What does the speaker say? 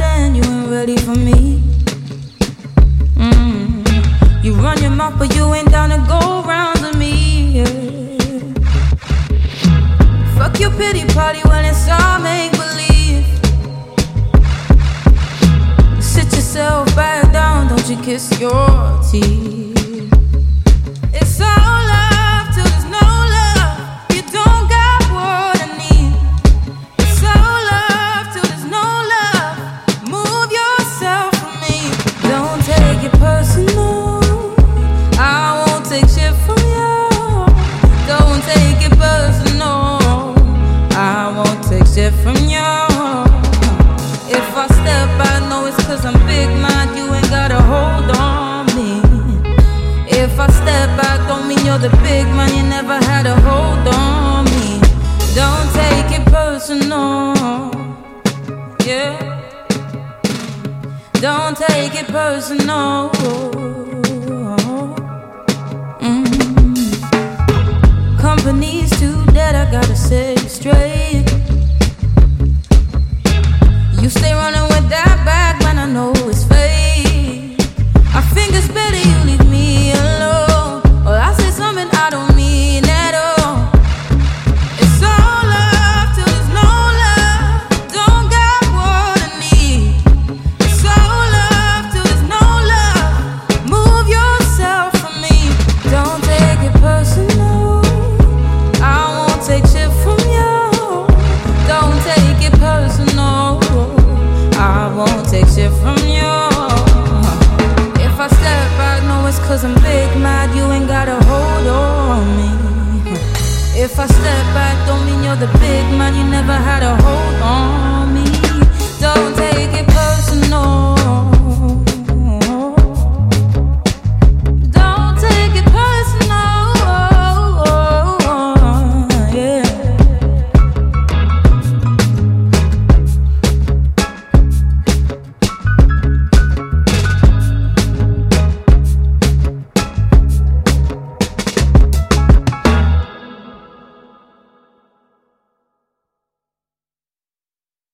then you ain't ready for me. You run your mouth, but you ain't down to go round with me. Yeah. Fuck your pity party when it's all make believe. Sit yourself back down, don't you kiss your teeth. It's all love till there's no love. You don't got what I need. It's all love till there's no love. Move yourself from me. Don't take it personal. I won't take shit from you. Don't take it personal. I won't take shit from you. If I step back, know it's cause I'm big man. You ain't got a hold on me. If I step back, don't mean you're the big man. You never had a hold on me. Don't take it personal. Yeah. Don't take it personal. Company's too dead, I gotta say it straight. You stay running with that bag, man, I know it's fake. I think it's better you leave me alone, or I say something I don't mean at all. It's all love till there's no love. Don't got what I need. It's all love till there's no love. Move yourself from me. Don't take it personal. I won't take shit from you. Don't take it personal. I won't take shit from you. If I step back, know it's cause I'm big mad. You ain't got a hold on me. If I step back, don't mean you're the big man. You never had a hold